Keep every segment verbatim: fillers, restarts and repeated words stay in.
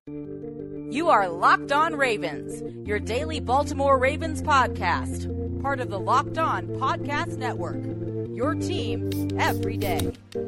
You are Locked On Ravens, your daily Baltimore Ravens podcast, part of the Locked On Podcast Network, your team every day.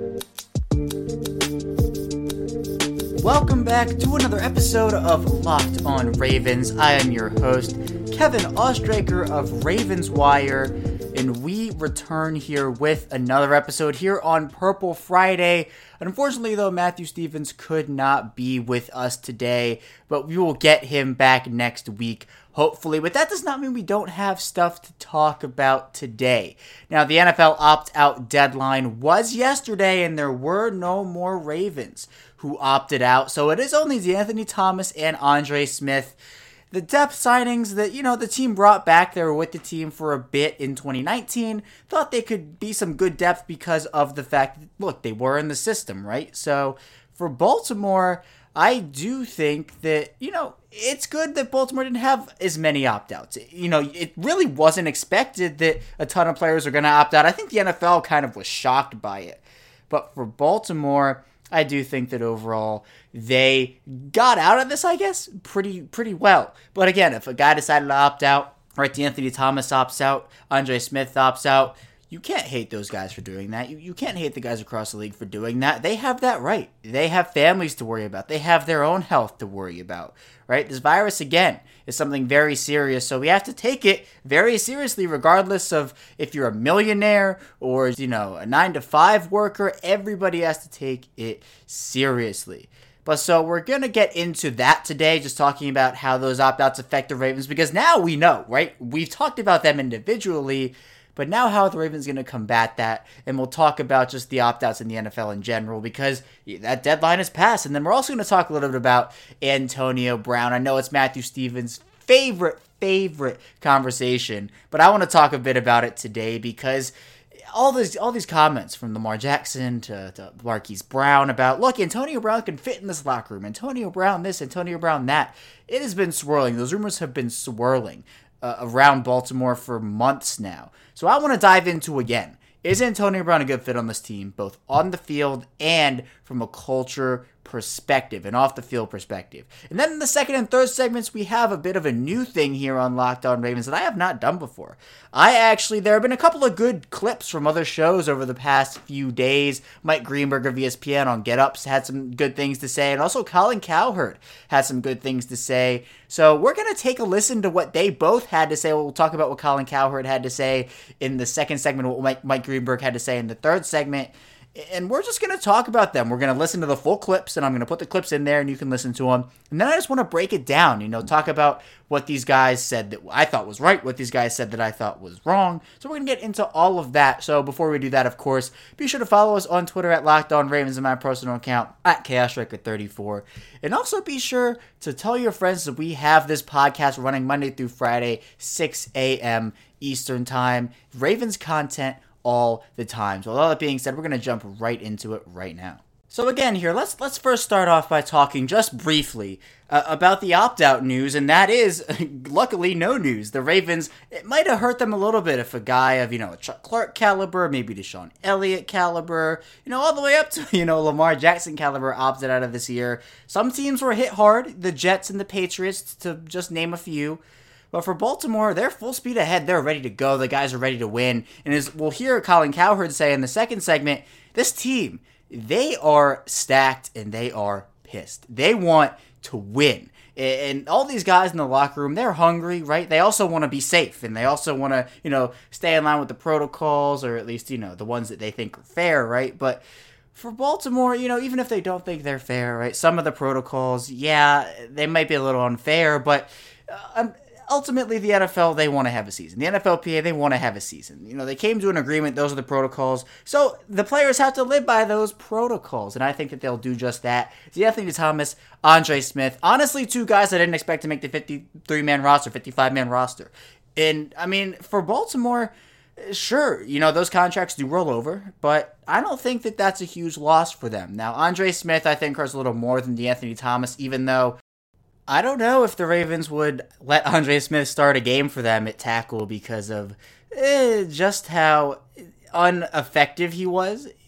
Welcome back to another episode of Locked On Ravens. I am your host, Kevin Ostraker of Ravens Wire, and we return here with another episode here on Purple Friday. Unfortunately, though, Matthew Stevens could not be with us today, but we will get him back next week, hopefully. But that does not mean we don't have stuff to talk about today. Now, the N F L opt-out deadline was yesterday, and there were no more Ravens who opted out. So it is only DeAnthony Thomas and Andre Smith. The depth signings that, you know, the team brought back, they were with the team for a bit in twenty nineteen, thought they could be some good depth because of the fact that, look, they were in the system, right? So for Baltimore, I do think that, you know, it's good that Baltimore didn't have as many opt-outs. You know, it really wasn't expected that a ton of players are going to opt out. I think the N F L kind of was shocked by it. But for Baltimore, I do think that overall they got out of this, I guess, pretty pretty well. But again, if a guy decided to opt out, right, DeAnthony Thomas opts out, Andre Smith opts out, you can't hate those guys for doing that. You, you can't hate the guys across the league for doing that. They have that right. They have families to worry about. They have their own health to worry about, right? This virus, again, is something very serious, so we have to take it very seriously regardless of if you're a millionaire or, you know, a nine to five worker. Everybody has to take it seriously. But so we're going to get into that today, just talking about how those opt-outs affect the Ravens, because now we know, right? We've talked about them individually, but now how are the Ravens going to combat that? And we'll talk about just the opt-outs in the N F L in general, because that deadline has passed. And then we're also going to talk a little bit about Antonio Brown. I know it's Matthew Stevens' favorite, favorite conversation, but I want to talk a bit about it today because all these all these comments from Lamar Jackson to, to Marquise Brown about, look, Antonio Brown can fit in this locker room. Antonio Brown this, Antonio Brown that. It has been swirling. Those rumors have been swirling uh, around Baltimore for months now. So I want to dive into, again, is Antonio Brown a good fit on this team, both on the field and from a culture perspective, and off the field perspective? And then in the second and third segments, we have a bit of a new thing here on Locked On Ravens that I have not done before. I actually, there have been a couple of good clips from other shows over the past few days. Mike Greenberg of E S P N on Get Ups had some good things to say, and also Colin Cowherd had some good things to say. So we're going to take a listen to what they both had to say. We'll talk about what Colin Cowherd had to say in the second segment, what Mike, Mike Greenberg had to say in the third segment. And we're just going to talk about them. We're going to listen to the full clips, and I'm going to put the clips in there, and you can listen to them. And then I just want to break it down, you know, talk about what these guys said that I thought was right, what these guys said that I thought was wrong. So we're going to get into all of that. So before we do that, of course, be sure to follow us on Twitter at Locked On Ravens and my personal account at Chaos Striker thirty-four. And also be sure to tell your friends that we have this podcast running Monday through Friday, six a.m. Eastern Time. Ravens content all the time. So with all that being said, we're going to jump right into it right now. So again here, let's let's first start off by talking just briefly uh, about the opt-out news, and that is, luckily, no news. The Ravens, it might have hurt them a little bit if a guy of, you know, a Chuck Clark caliber, maybe Deshaun Elliott caliber, you know, all the way up to, you know, Lamar Jackson caliber opted out of this year. Some teams were hit hard, the Jets and the Patriots, to just name a few. But for Baltimore, they're full speed ahead. They're ready to go. The guys are ready to win. And as we'll hear Colin Cowherd say in the second segment, this team, they are stacked and they are pissed. They want to win. And all these guys in the locker room, they're hungry, right? They also want to be safe. And they also want to, you know, stay in line with the protocols, or at least, you know, the ones that they think are fair, right? But for Baltimore, you know, even if they don't think they're fair, right? Some of the protocols, yeah, they might be a little unfair, but uh, ultimately, the N F L, they want to have a season. The N F L P A, they want to have a season. You know, they came to an agreement. Those are the protocols. So the players have to live by those protocols, and I think that they'll do just that. DeAnthony Thomas, Andre Smith, honestly, two guys I didn't expect to make the fifty-three man roster, fifty-five man roster. And, I mean, for Baltimore, sure, you know, those contracts do roll over, but I don't think that that's a huge loss for them. Now, Andre Smith, I think, hurts a little more than DeAnthony Thomas, even though I don't know if the Ravens would let Andre Smith start a game for them at tackle because of eh, just how ineffective he was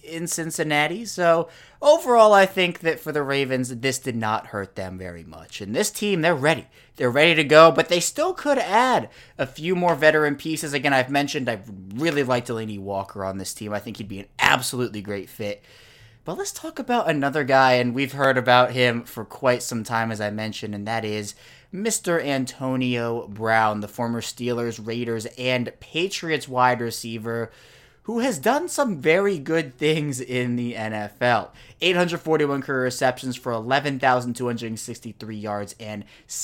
in Cincinnati. So overall, I think that for the Ravens, this did not hurt them very much. And this team, they're ready. They're ready to go, but they still could add a few more veteran pieces. Again, I've mentioned I really like Delanie Walker on this team. I think he'd be an absolutely great fit. But let's talk about another guy, and we've heard about him for quite some time, as I mentioned, and that is Mister Antonio Brown, the former Steelers, Raiders, and Patriots wide receiver, who has done some very good things in the N F L. eight hundred forty-one career receptions for eleven thousand two hundred sixty-three yards and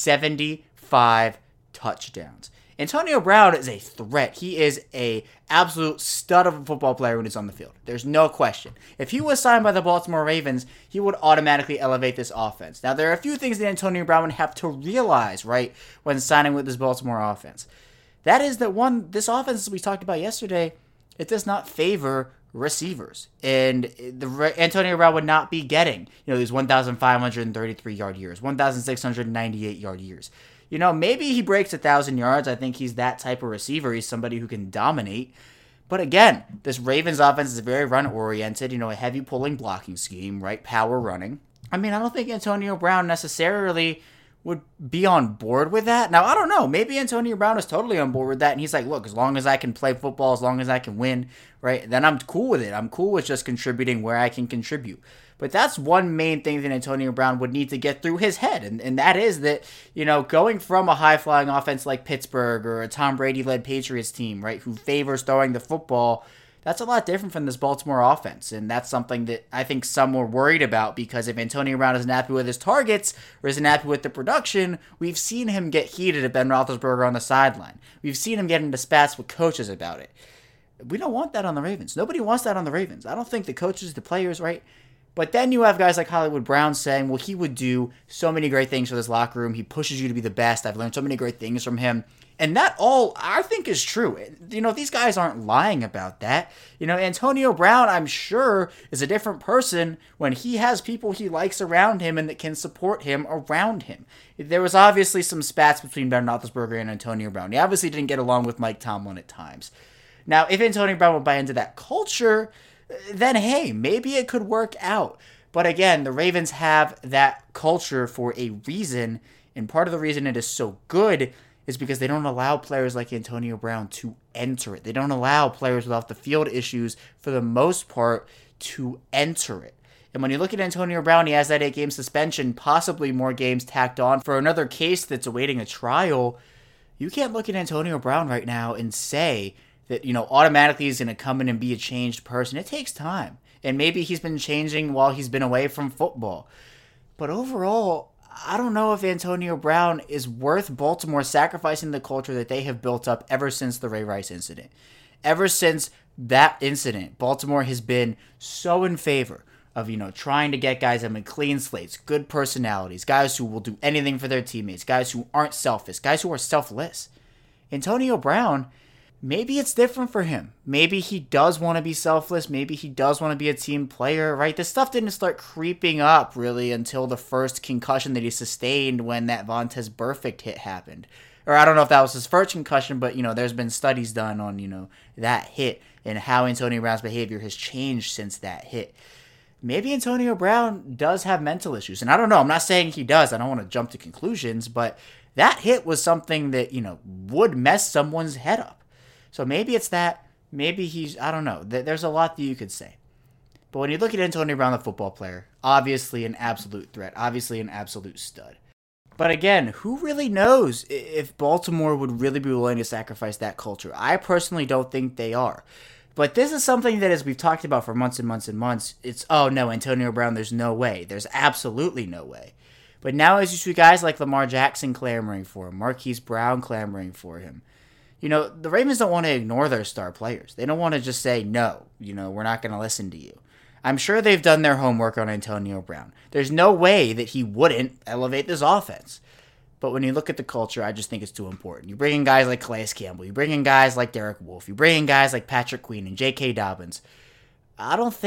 seventy-five touchdowns. Antonio Brown is a threat. He is a absolute stud of a football player when he's on the field. There's no question. If he was signed by the Baltimore Ravens, he would automatically elevate this offense. Now, there are a few things that Antonio Brown would have to realize, right, when signing with this Baltimore offense. That is that, one, this offense, as we talked about yesterday, it does not favor receivers. And the Antonio Brown would not be getting, you know, these one thousand five hundred thirty-three yard years, one thousand six hundred ninety-eight yard years. You know, maybe he breaks one thousand yards. I think he's that type of receiver. He's somebody who can dominate. But again, this Ravens offense is very run-oriented, you know, a heavy pulling blocking scheme, right? Power running. I mean, I don't think Antonio Brown necessarily would be on board with that. Now, I don't know. Maybe Antonio Brown is totally on board with that, and he's like, look, as long as I can play football, as long as I can win, right, then I'm cool with it. I'm cool with just contributing where I can contribute. But that's one main thing that Antonio Brown would need to get through his head, and, and that is that, you know, going from a high-flying offense like Pittsburgh or a Tom Brady-led Patriots team, right, who favors throwing the football, that's a lot different from this Baltimore offense, and that's something that I think some were worried about, because if Antonio Brown isn't happy with his targets or isn't happy with the production, we've seen him get heated at Ben Roethlisberger on the sideline. We've seen him get into spats with coaches about it. We don't want that on the Ravens. Nobody wants that on the Ravens. I don't think the coaches, the players, right? But then you have guys like Hollywood Brown saying, well, he would do so many great things for this locker room. He pushes you to be the best. I've learned so many great things from him. And that all, I think, is true. You know, these guys aren't lying about that. You know, Antonio Brown, I'm sure, is a different person when he has people he likes around him and that can support him around him. There was obviously some spats between Ben Roethlisberger and Antonio Brown. He obviously didn't get along with Mike Tomlin at times. Now, if Antonio Brown would buy into that culture, then hey, maybe it could work out. But again, the Ravens have that culture for a reason, and part of the reason it is so good is because they don't allow players like Antonio Brown to enter it. They don't allow players with off the field issues, for the most part, to enter it. And when you look at Antonio Brown, he has that eight-game suspension, possibly more games tacked on for another case that's awaiting a trial. You can't look at Antonio Brown right now and say that, you know, automatically he's going to come in and be a changed person. It takes time. And maybe he's been changing while he's been away from football. But overall, I don't know if Antonio Brown is worth Baltimore sacrificing the culture that they have built up ever since the Ray Rice incident. Ever since that incident, Baltimore has been so in favor of, you know, trying to get guys that have clean slates, good personalities, guys who will do anything for their teammates, guys who aren't selfish, guys who are selfless. Antonio Brown, maybe it's different for him. Maybe he does want to be selfless. Maybe he does want to be a team player, right? This stuff didn't start creeping up, really, until the first concussion that he sustained when that Vontaze Burfict hit happened. Or I don't know if that was his first concussion, but, you know, there's been studies done on, you know, that hit and how Antonio Brown's behavior has changed since that hit. Maybe Antonio Brown does have mental issues. And I don't know. I'm not saying he does. I don't want to jump to conclusions, but that hit was something that, you know, would mess someone's head up. So maybe it's that, maybe he's, I don't know. There's a lot that you could say. But when you look at Antonio Brown, the football player, obviously an absolute threat, obviously an absolute stud. But again, who really knows if Baltimore would really be willing to sacrifice that culture? I personally don't think they are. But this is something that, as we've talked about for months and months and months, it's, oh no, Antonio Brown, there's no way. There's absolutely no way. But now as you see guys like Lamar Jackson clamoring for him, Marquise Brown clamoring for him, you know, the Ravens don't want to ignore their star players. They don't want to just say, no, you know, we're not going to listen to you. I'm sure they've done their homework on Antonio Brown. There's no way that he wouldn't elevate this offense. But when you look at the culture, I just think it's too important. You bring in guys like Calais Campbell. You bring in guys like Derek Wolfe. You bring in guys like Patrick Queen and J K. Dobbins. I don't think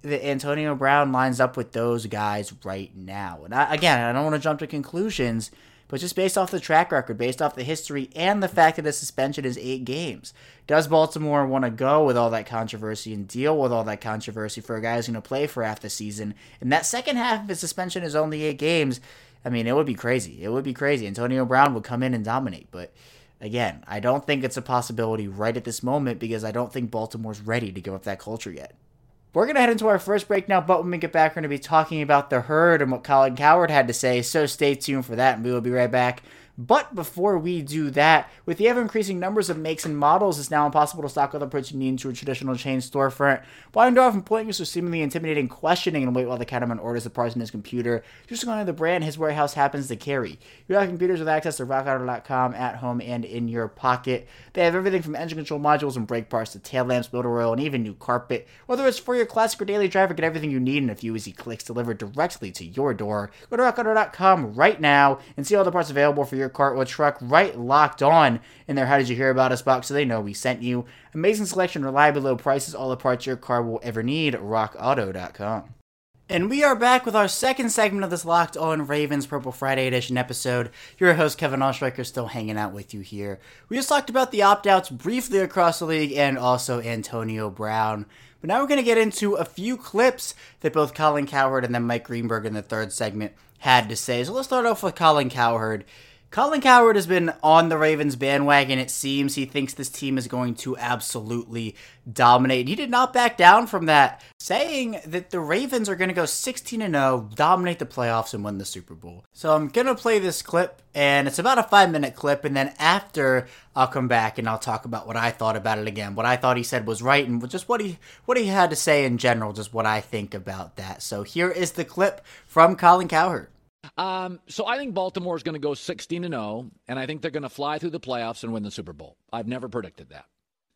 that Antonio Brown lines up with those guys right now. And I, again, I don't want to jump to conclusions, but just based off the track record, based off the history, and the fact that the suspension is eight games, does Baltimore want to go with all that controversy and deal with all that controversy for a guy who's going to play for half the season? And that second half of his suspension is only eight games. I mean, it would be crazy. It would be crazy. Antonio Brown would come in and dominate. But again, I don't think it's a possibility right at this moment because I don't think Baltimore's ready to give up that culture yet. We're going to head into our first break now, but when we get back, we're going to be talking about the herd and what Colin Cowherd had to say, so stay tuned for that, and we will be right back. But before we do that, with the ever-increasing numbers of makes and models, it's now impossible to stock all the parts you need into a traditional chain storefront. Blocking door from pointless or seemingly intimidating questioning and wait while the counterman orders the parts in his computer. Just going to the brand his warehouse happens to carry. You have computers with access to rock auto dot com at home and in your pocket. They have everything from engine control modules and brake parts to tail lamps, motor oil, and even new carpet. Whether it's for your classic or daily driver, get everything you need in a few easy clicks delivered directly to your door. Go to rock auto dot com right now and see all the parts available for your car or truck right locked on in their How Did You Hear About Us box so they know we sent you. Amazing selection, reliably low prices, all the parts your car will ever need. rock auto dot com. And we are back with our second segment of this Locked On Ravens Purple Friday edition episode. Your host, Kevin Oestreicher, still hanging out with you here. We just talked about the opt-outs briefly across the league and also Antonio Brown. But now we're going to get into a few clips that both Colin Cowherd and then Mike Greenberg in the third segment had to say. So let's start off with Colin Cowherd. Colin Cowherd has been on the Ravens bandwagon. It seems he thinks this team is going to absolutely dominate. He did not back down from that, saying that the Ravens are going to go sixteen and oh, dominate the playoffs, and win the Super Bowl. So I'm going to play this clip, and it's about a five-minute clip, and then after, I'll come back and I'll talk about what I thought about it again, what I thought he said was right, and just what he what he had to say in general, just what I think about that. So here is the clip from Colin Cowherd. Um, so I think Baltimore is going to go sixteen and oh, and I think they're going to fly through the playoffs and win the Super Bowl. I've never predicted that.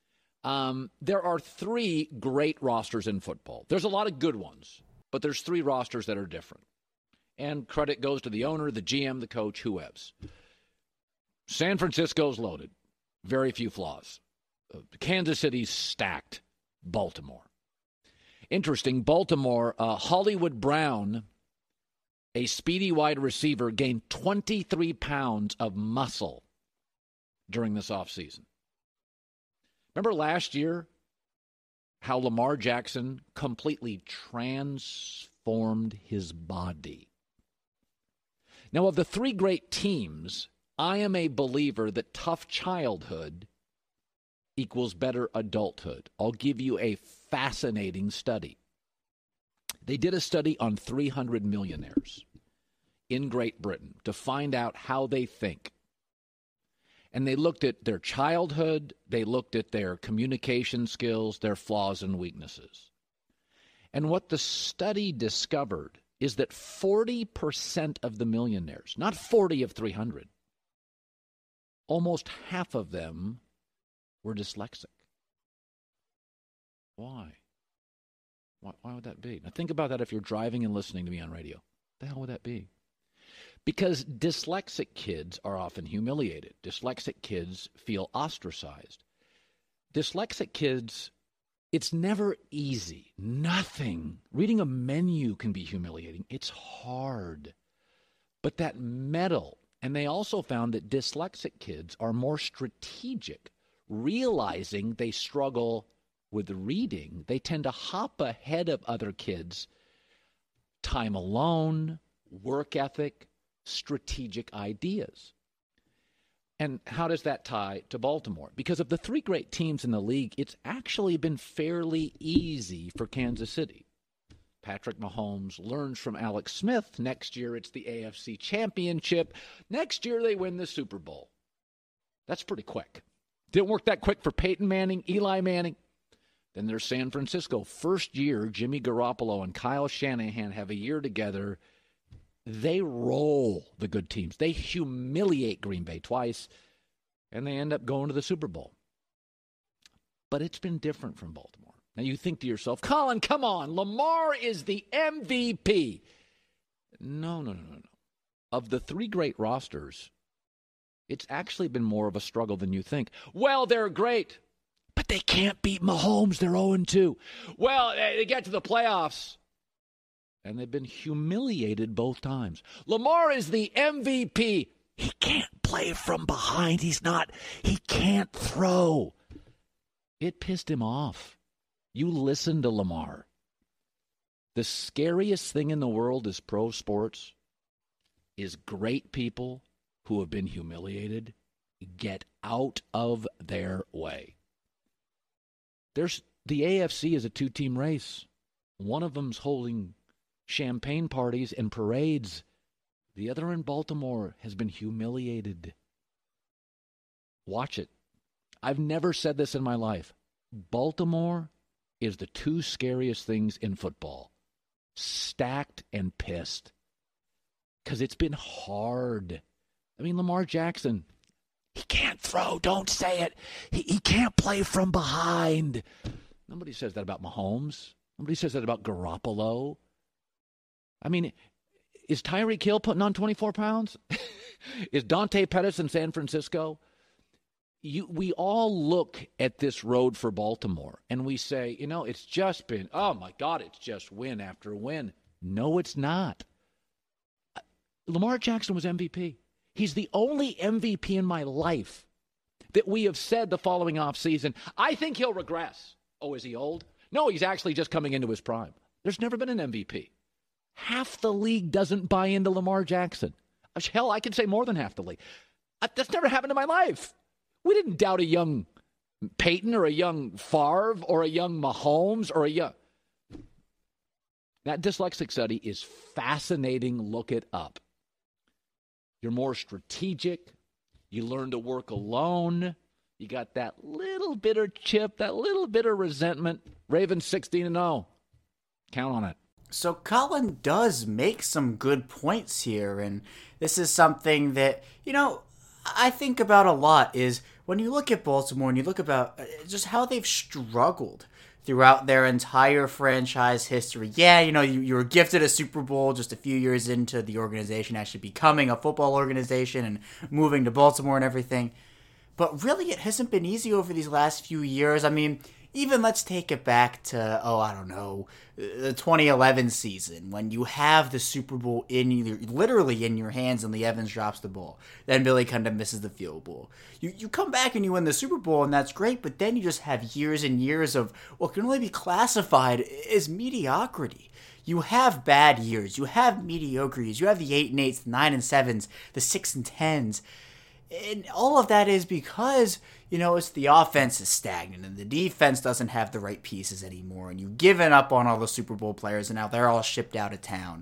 Um, there are three great rosters in football. There's a lot of good ones, but there's three rosters that are different. And credit goes to the owner, the G M, the coach, whoever. San Francisco's loaded. Very few flaws. Uh, Kansas City's stacked. Baltimore. Interesting, Baltimore, uh, Hollywood Brown, a speedy wide receiver, gained twenty-three pounds of muscle during this offseason. Remember last year how Lamar Jackson completely transformed his body? Now, of the three great teams, I am a believer that tough childhood equals better adulthood. I'll give you a fascinating study. They did a study on three hundred millionaires in Great Britain to find out how they think. And they looked at their childhood, they looked at their communication skills, their flaws and weaknesses. And what the study discovered is that forty percent of the millionaires, not forty of three hundred, almost half of them were dyslexic. Why? Why, why would that be? Now think about that if you're driving and listening to me on radio. What the hell would that be? Because dyslexic kids are often humiliated. Dyslexic kids feel ostracized. Dyslexic kids, it's never easy. Nothing. Reading a menu can be humiliating. It's hard. But that metal, and they also found that dyslexic kids are more strategic, realizing they struggle with reading. They tend to hop ahead of other kids. Time alone, work ethic, strategic ideas. And how does that tie to Baltimore? Because of the three great teams in the league, it's actually been fairly easy for Kansas City. Patrick Mahomes learns from Alex Smith. Next year, it's the A F C Championship. Next year, they win the Super Bowl. That's pretty quick. Didn't work that quick for Peyton Manning, Eli Manning. Then there's San Francisco. First year, Jimmy Garoppolo and Kyle Shanahan have a year together. They roll the good teams. They humiliate Green Bay twice, and they end up going to the Super Bowl. But it's been different from Baltimore. Now you think to yourself, Colin, come on, Lamar is the M V P. No, no, no, no, no. Of the three great rosters, it's actually been more of a struggle than you think. Well, they're great. But they can't beat Mahomes. They're oh and two. Well, they get to the playoffs, and they've been humiliated both times. Lamar is the M V P. He can't play from behind. He's not. He can't throw. It pissed him off. You listen to Lamar. The scariest thing in the world is pro sports is great people who have been humiliated get out of their way. There's the A F C is a two-team race. One of them's holding champagne parties and parades. The other in Baltimore has been humiliated. Watch it. I've never said this in my life. Baltimore is the two scariest things in football. Stacked and pissed. Because it's been hard. I mean, Lamar Jackson, he can't throw. Don't say it. He, he can't play from behind. Nobody says that about Mahomes. Nobody says that about Garoppolo. I mean, is Tyreek Hill putting on twenty-four pounds? Is Dante Pettis in San Francisco? You, we all look at this road for Baltimore, and we say, you know, it's just been, oh, my God, it's just win after win. No, it's not. Lamar Jackson was M V P. He's the only M V P in my life that we have said the following offseason, I think he'll regress. Oh, is he old? No, he's actually just coming into his prime. There's never been an M V P. Half the league doesn't buy into Lamar Jackson. Hell, I can say more than half the league. That's never happened in my life. We didn't doubt a young Peyton or a young Favre or a young Mahomes or a young... That dyslexic study is fascinating. Look it up. You're more strategic. You learn to work alone. You got that little bitter chip, that little bitter resentment. Ravens sixteen and oh. Count on it. So Colin does make some good points here, and this is something that, you know, I think about a lot is when you look at Baltimore and you look about just how they've struggled throughout their entire franchise history. Yeah, you know, you, you were gifted a Super Bowl just a few years into the organization actually becoming a football organization and moving to Baltimore and everything. But really, it hasn't been easy over these last few years. I mean, even let's take it back to, oh, I don't know, the twenty eleven season when you have the Super Bowl in your, literally in your hands and Lee Evans drops the ball. Then Billy kind of misses the field goal. You you come back and you win the Super Bowl and that's great, but then you just have years and years of what can only be classified as mediocrity. You have bad years. You have mediocre years. You have the eight and eights, the nine and sevens, the six and tens. And all of that is because, you know, it's the offense is stagnant and the defense doesn't have the right pieces anymore. And you've given up on all the Super Bowl players and now they're all shipped out of town.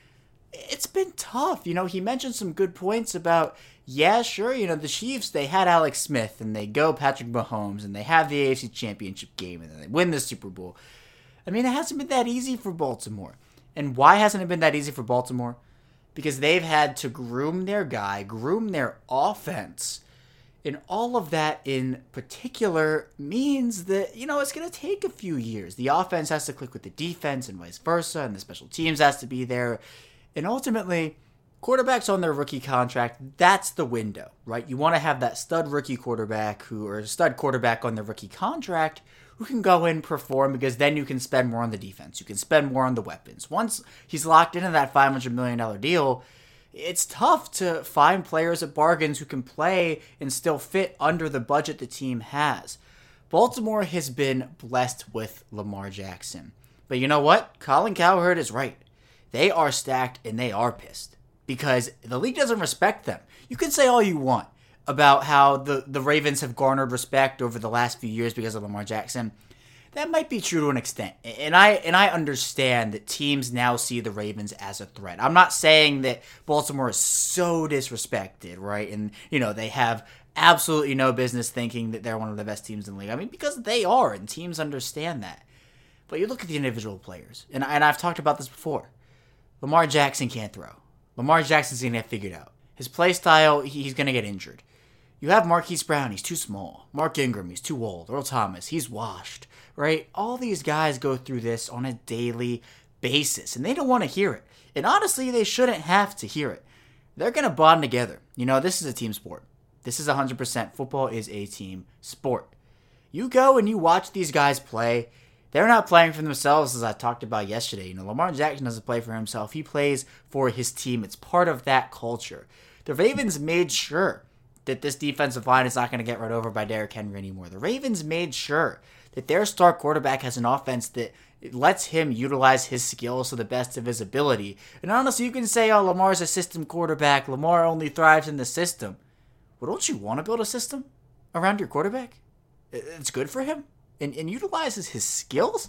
It's been tough. You know, he mentioned some good points about, yeah, sure, you know, the Chiefs, they had Alex Smith and they go Patrick Mahomes and they have the A F C Championship game and then they win the Super Bowl. I mean, it hasn't been that easy for Baltimore. And why hasn't it been that easy for Baltimore? Because they've had to groom their guy, groom their offense. And all of that in particular means that, you know, it's going to take a few years. The offense has to click with the defense and vice versa, and the special teams has to be there. And ultimately, quarterbacks on their rookie contract, that's the window, right? You want to have that stud rookie quarterback who, or stud quarterback on their rookie contract who can go in and perform, because then you can spend more on the defense. You can spend more on the weapons. Once he's locked into that five hundred million dollars deal, it's tough to find players at bargains who can play and still fit under the budget the team has. Baltimore has been blessed with Lamar Jackson. But you know what? Colin Cowherd is right. They are stacked and they are pissed because the league doesn't respect them. You can say all you want about how the, the Ravens have garnered respect over the last few years because of Lamar Jackson. That might be true to an extent. And I and I understand that teams now see the Ravens as a threat. I'm not saying that Baltimore is so disrespected, right? And, you know, they have absolutely no business thinking that they're one of the best teams in the league. I mean, because they are, and teams understand that. But you look at the individual players, and, and I've talked about this before. Lamar Jackson can't throw. Lamar Jackson's going to get figured out. His play style, he's going to get injured. You have Marquise Brown, he's too small. Mark Ingram, he's too old. Earl Thomas, he's washed, right? All these guys go through this on a daily basis, and they don't want to hear it. And honestly, they shouldn't have to hear it. They're going to bond together. You know, this is a team sport. This is one hundred percent. Football is a team sport. You go and you watch these guys play. They're not playing for themselves, as I talked about yesterday. You know, Lamar Jackson doesn't play for himself. He plays for his team. It's part of that culture. The Ravens made sure that this defensive line is not going to get run over by Derrick Henry anymore. The Ravens made sure that their star quarterback has an offense that lets him utilize his skills to the best of his ability. And honestly, you can say, oh, Lamar's a system quarterback. Lamar only thrives in the system. Well, don't you want to build a system around your quarterback? It's good for him and, and utilizes his skills.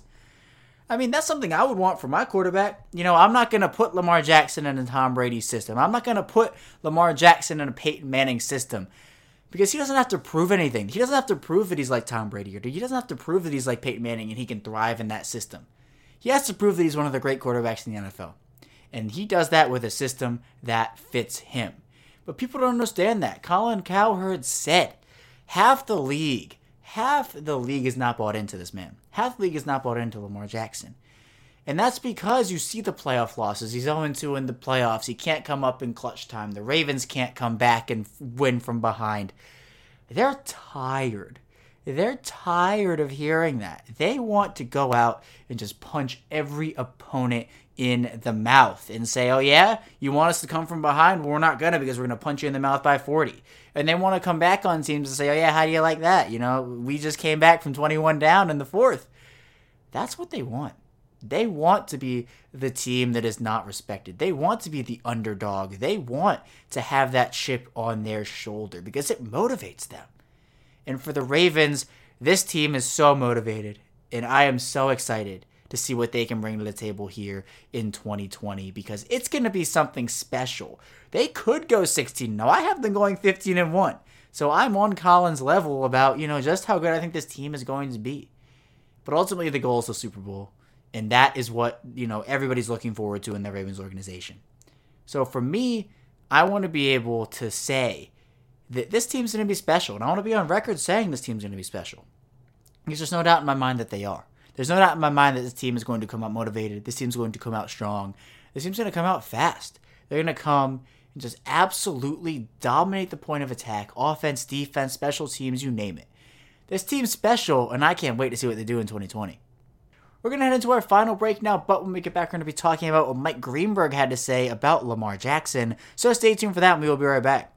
I mean, that's something I would want for my quarterback. You know, I'm not going to put Lamar Jackson in a Tom Brady system. I'm not going to put Lamar Jackson in a Peyton Manning system because he doesn't have to prove anything. He doesn't have to prove that he's like Tom Brady, or he doesn't have to prove that he's like Peyton Manning and he can thrive in that system. He has to prove that he's one of the great quarterbacks in the N F L. And he does that with a system that fits him. But people don't understand that. Colin Cowherd said half the league Half the league is not bought into this man. Half the league is not bought into Lamar Jackson. And that's because you see the playoff losses. He's oh and two in the playoffs. He can't come up in clutch time. The Ravens can't come back and win from behind. They're tired. They're tired of hearing that. They want to go out and just punch every opponent in the mouth and say, oh yeah, you want us to come from behind? Well, we're not going to, because we're going to punch you in the mouth by forty. And they want to come back on teams and say, oh yeah, how do you like that? You know, we just came back from twenty-one down in the fourth. That's what they want. They want to be the team that is not respected. They want to be the underdog. They want to have that chip on their shoulder because it motivates them. And for the Ravens, this team is so motivated, and I am so excited to see what they can bring to the table here in twenty twenty, because it's going to be something special. They could go sixteen. No, I have them going fifteen and one. So I'm on Colin's level about, you know, just how good I think this team is going to be. But ultimately, the goal is the Super Bowl, and that is what, you know, everybody's looking forward to in the Ravens organization. So for me, I want to be able to say that this team's going to be special, and I want to be on record saying this team's going to be special. Because there's no doubt in my mind that they are. There's no doubt in my mind that this team is going to come out motivated. This team's going to come out strong. This team's going to come out fast. They're going to come and just absolutely dominate the point of attack. Offense, defense, special teams, you name it. This team's special, and I can't wait to see what they do in twenty twenty. We're going to head into our final break now, but when we get back, we're going to be talking about what Mike Greenberg had to say about Lamar Jackson. So stay tuned for that, and we will be right back.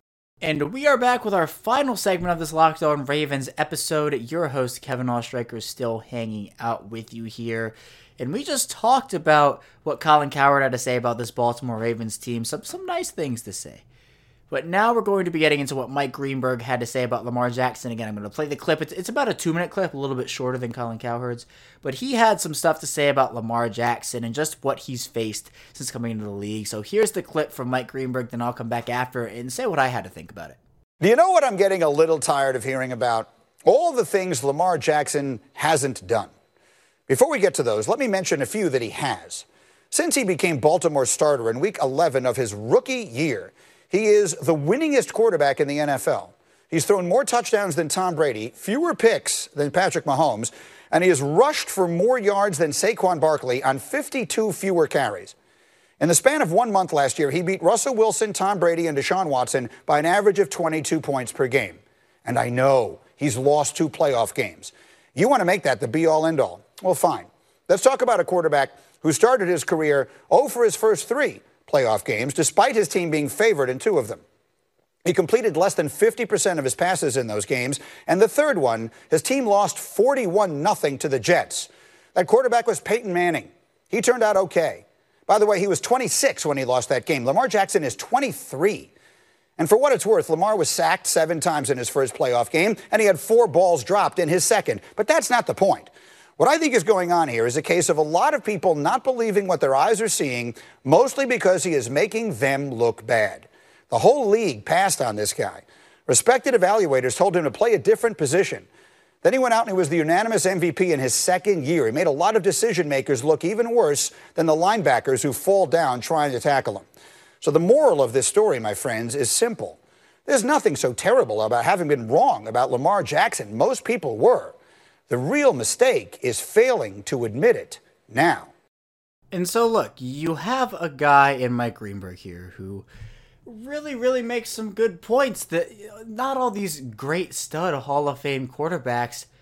And we are back with our final segment of this Locked On Ravens episode. Your host, Kevin Oestreicher, is still hanging out with you here. And we just talked about what Colin Cowherd had to say about this Baltimore Ravens team. Some, some nice things to say. But now we're going to be getting into what Mike Greenberg had to say about Lamar Jackson. Again, I'm going to play the clip. It's, it's about a two-minute clip, a little bit shorter than Colin Cowherd's. But he had some stuff to say about Lamar Jackson and just what he's faced since coming into the league. So here's the clip from Mike Greenberg, then I'll come back after and say what I had to think about it. Do you know what I'm getting a little tired of hearing about? All the things Lamar Jackson hasn't done. Before we get to those, let me mention a few that he has. Since he became Baltimore's starter in week eleven of his rookie year, he is the winningest quarterback in the N F L. He's thrown more touchdowns than Tom Brady, fewer picks than Patrick Mahomes, and he has rushed for more yards than Saquon Barkley on fifty-two fewer carries. In the span of one month last year, he beat Russell Wilson, Tom Brady, and Deshaun Watson by an average of twenty-two points per game. And I know he's lost two playoff games. You want to make that the be-all, end-all. Well, fine. Let's talk about a quarterback who started his career oh for his first three playoff games, despite his team being favored in two of them. He completed less than fifty percent of his passes in those games, and the third one, his team lost forty-one nothing to the Jets. That quarterback was Peyton Manning. He turned out okay. By the way, he was twenty-six when he lost that game. Lamar Jackson is twenty-three. And for what it's worth, Lamar was sacked seven times in his first playoff game, and he had four balls dropped in his second. But that's not the point. What I think is going on here is a case of a lot of people not believing what their eyes are seeing, mostly because he is making them look bad. The whole league passed on this guy. Respected evaluators told him to play a different position. Then he went out and he was the unanimous M V P in his second year. He made a lot of decision makers look even worse than the linebackers who fall down trying to tackle him. So the moral of this story, my friends, is simple. There's nothing so terrible about having been wrong about Lamar Jackson. Most people were. The real mistake is failing to admit it now. And so, look, you have a guy in Mike Greenberg here who really, really makes some good points that not all these great stud Hall of Fame quarterbacks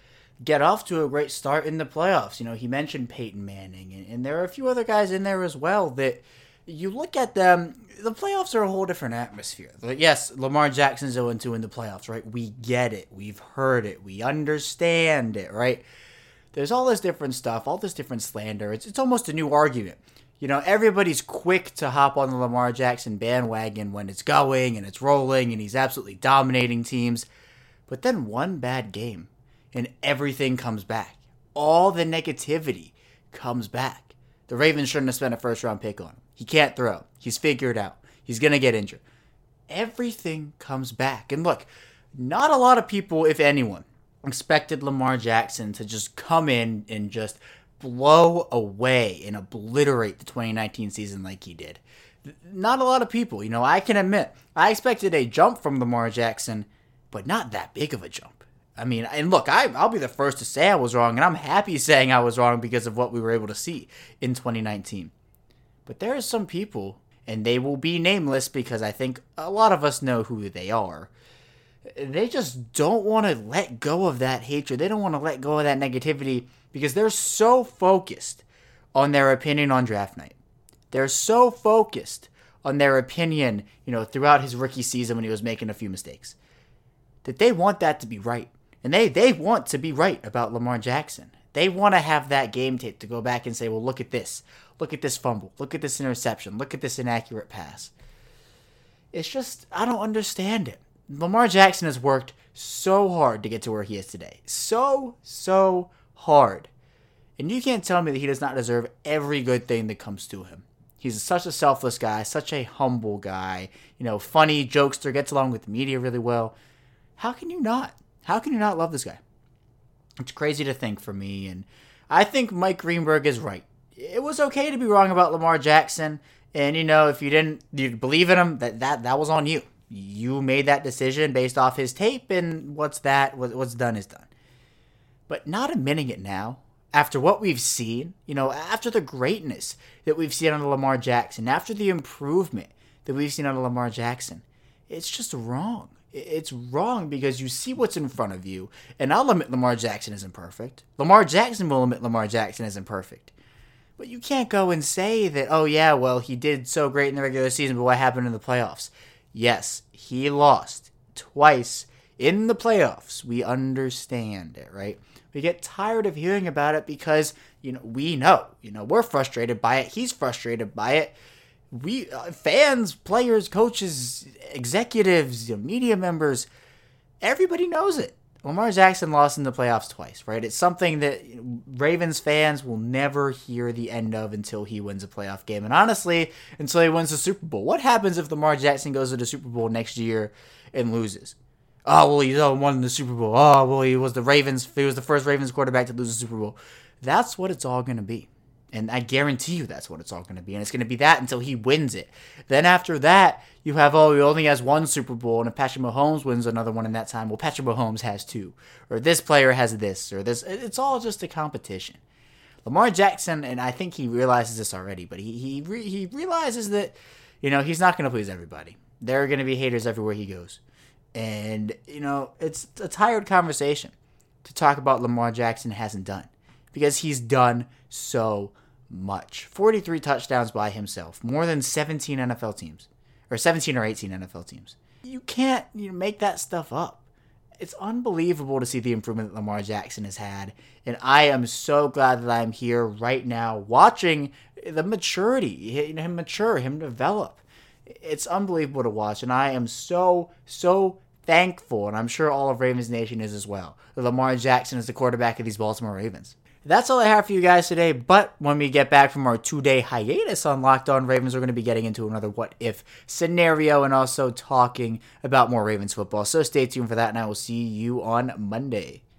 get off to a great start in the playoffs. You know, he mentioned Peyton Manning, and, and there are a few other guys in there as well that you look at them, the playoffs are a whole different atmosphere. But yes, Lamar Jackson's oh and two in the playoffs, right? We get it. We've heard it. We understand it, right? There's all this different stuff, all this different slander. It's, it's almost a new argument. You know, everybody's quick to hop on the Lamar Jackson bandwagon when it's going and it's rolling and he's absolutely dominating teams. But then one bad game and everything comes back. All the negativity comes back. The Ravens shouldn't have spent a first-round pick on him. He can't throw. He's figured out. He's going to get injured. Everything comes back. And look, not a lot of people, if anyone, expected Lamar Jackson to just come in and just blow away and obliterate the twenty nineteen season like he did. Not a lot of people. You know, I can admit, I expected a jump from Lamar Jackson, but not that big of a jump. I mean, and look, I, I'll be the first to say I was wrong, and I'm happy saying I was wrong because of what we were able to see in twenty nineteen. But there are some people, and they will be nameless because I think a lot of us know who they are. They just don't want to let go of that hatred. They don't want to let go of that negativity because they're so focused on their opinion on draft night. They're so focused on their opinion, you know, throughout his rookie season when he was making a few mistakes, that they want that to be right. And they, they want to be right about Lamar Jackson. They want to have that game tape to go back and say, well, look at this. Look at this fumble. Look at this interception. Look at this inaccurate pass. It's just, I don't understand it. Lamar Jackson has worked so hard to get to where he is today. So, so hard. And you can't tell me that he does not deserve every good thing that comes to him. He's such a selfless guy, such a humble guy, you know, funny, jokester, gets along with the media really well. How can you not? How can you not love this guy? It's crazy to think for me, and I think Mike Greenberg is right. It was okay to be wrong about Lamar Jackson, and, you know, if you didn't you believe in him, that, that, that was on you. You made that decision based off his tape, and what's that? What's done is done. But not admitting it now, after what we've seen, you know, after the greatness that we've seen on Lamar Jackson, after the improvement that we've seen on Lamar Jackson, it's just wrong. It's wrong because you see what's in front of you, and I'll admit Lamar Jackson isn't perfect. Lamar Jackson will admit Lamar Jackson isn't perfect. But you can't go and say that, oh yeah, well, he did so great in the regular season, but what happened in the playoffs? Yes, he lost twice in the playoffs. We understand it, right? We get tired of hearing about it because, you know, we know, you know, we're frustrated by it. He's frustrated by it. We, uh, fans, players, coaches, executives, you know, media members, everybody knows it. Lamar Jackson lost in the playoffs twice, right? It's something that you know, Ravens fans will never hear the end of until he wins a playoff game. And honestly, until he wins the Super Bowl. What happens if Lamar Jackson goes to the Super Bowl next year and loses? Oh, well, he won the Super Bowl. Oh, well, he was the Ravens. He was the first Ravens quarterback to lose the Super Bowl. That's what it's all going to be. And I guarantee you that's what it's all going to be. And it's going to be that until he wins it. Then after that, you have, oh, he only has one Super Bowl. And if Patrick Mahomes wins another one in that time, well, Patrick Mahomes has two. Or this player has this. Or this. It's all just a competition. Lamar Jackson, and I think he realizes this already, but he he, re- he realizes that, you know, he's not going to please everybody. There are going to be haters everywhere he goes. And, you know, it's a tired conversation to talk about Lamar Jackson hasn't done. Because he's done so much. forty-three touchdowns by himself. More than seventeen N F L teams. Or seventeen or eighteen N F L teams. You can't you know, make that stuff up. It's unbelievable to see the improvement that Lamar Jackson has had. And I am so glad that I'm here right now watching the maturity. Him mature, him develop. It's unbelievable to watch. And I am so, so thankful, and I'm sure all of Ravens Nation is as well, that Lamar Jackson is the quarterback of these Baltimore Ravens. That's all I have for you guys today, but when we get back from our two-day hiatus on Locked On Ravens, we're going to be getting into another what-if scenario and also talking about more Ravens football. So stay tuned for that, and I will see you on Monday.